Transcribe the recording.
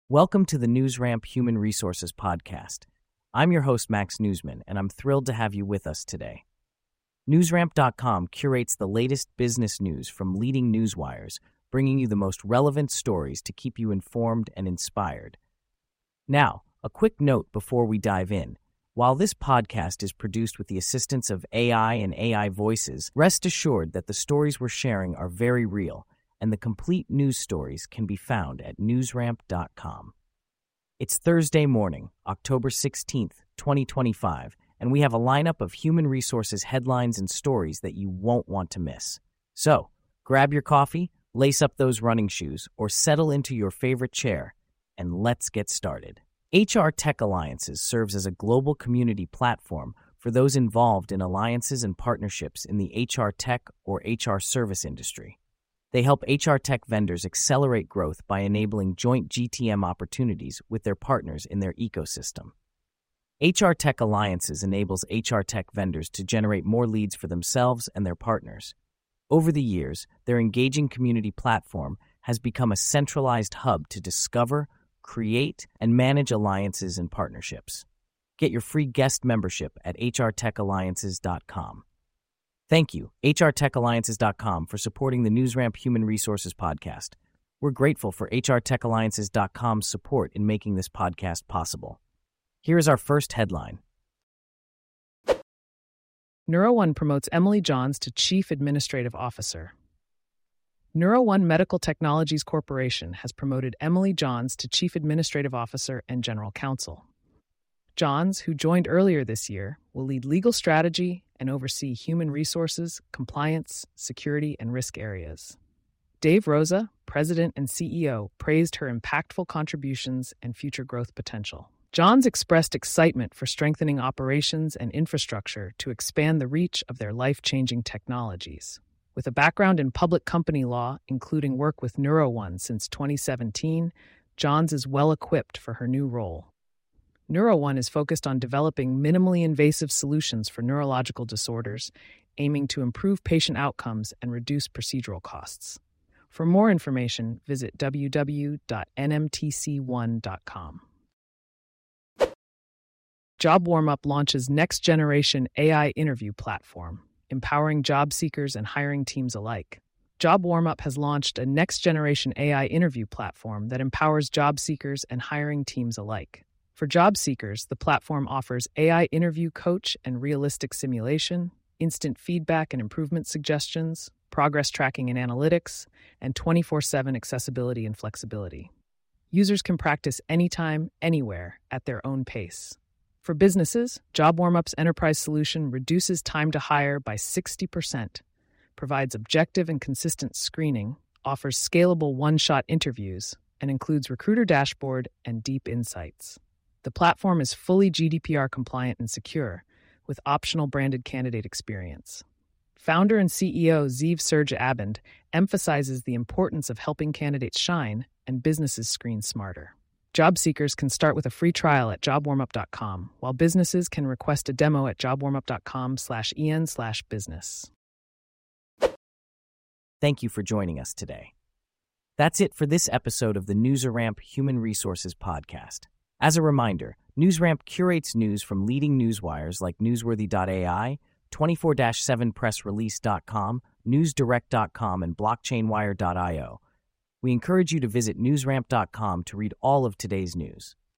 Welcome to the NewsRamp Human Resources Podcast. I'm your host, Max Newsman, and I'm thrilled to have you with us today. NewsRamp.com curates the latest business news from leading newswires, bringing you the most relevant stories to keep you informed and inspired. Now, a quick note before we dive in. While this podcast is produced with the assistance of AI and AI voices, rest assured that the stories we're sharing are very real, and the complete news stories can be found at newsramp.com. It's Thursday morning, October 16th, 2025, and we have a lineup of human resources headlines and stories that you won't want to miss. So, grab your coffee, lace up those running shoes, or settle into your favorite chair, and let's get started. HR Tech Alliances serves as a global community platform for those involved in alliances and partnerships in the HR tech or HR service industry. They help HR tech vendors accelerate growth by enabling joint GTM opportunities with their partners in their ecosystem. HR Tech Alliances enables HR tech vendors to generate more leads for themselves and their partners. Over the years, their engaging community platform has become a centralized hub to discover, create, and manage alliances and partnerships. Get your free guest membership at hrtechalliances.com. Thank you, hrtechalliances.com, for supporting the NewsRamp Human Resources Podcast. We're grateful for hrtechalliances.com's support in making this podcast possible. Here is our first headline. NeuroOne promotes Emily Johns to Chief Administrative Officer. NeuroOne Medical Technologies Corporation has promoted Emily Johns to Chief Administrative Officer and General Counsel. Johns, who joined earlier this year, will lead legal strategy and oversee human resources, compliance, security, and risk areas. Dave Rosa, President and CEO, praised her impactful contributions and future growth potential. Johns expressed excitement for strengthening operations and infrastructure to expand the reach of their life-changing technologies. With a background in public company law, including work with NeuroOne since 2017, Johns is well-equipped for her new role. NeuroOne is focused on developing minimally invasive solutions for neurological disorders, aiming to improve patient outcomes and reduce procedural costs. For more information, visit www.nmtc1.com. Job Warmup launches next-generation AI interview platform, empowering job seekers and hiring teams alike. Job Warmup has launched a next-generation AI interview platform that empowers job seekers and hiring teams alike. For job seekers, the platform offers AI interview coach and realistic simulation, instant feedback and improvement suggestions, progress tracking and analytics, and 24/7 accessibility and flexibility. Users can practice anytime, anywhere, at their own pace. For businesses, Job Warmup's enterprise solution reduces time to hire by 60%, provides objective and consistent screening, offers scalable one-shot interviews, and includes recruiter dashboard and deep insights. The platform is fully GDPR compliant and secure, with optional branded candidate experience. Founder and CEO Zeev Serge-Abend emphasizes the importance of helping candidates shine and businesses screen smarter. Job seekers can start with a free trial at jobwarmup.com, while businesses can request a demo at jobwarmup.com/en/business. Thank you for joining us today. That's it for this episode of the NewsRamp Human Resources Podcast. As a reminder, NewsRamp curates news from leading newswires like Newsworthy.ai, 24/7pressrelease.com, NewsDirect.com, and BlockchainWire.io. We encourage you to visit newsramp.com to read all of today's news.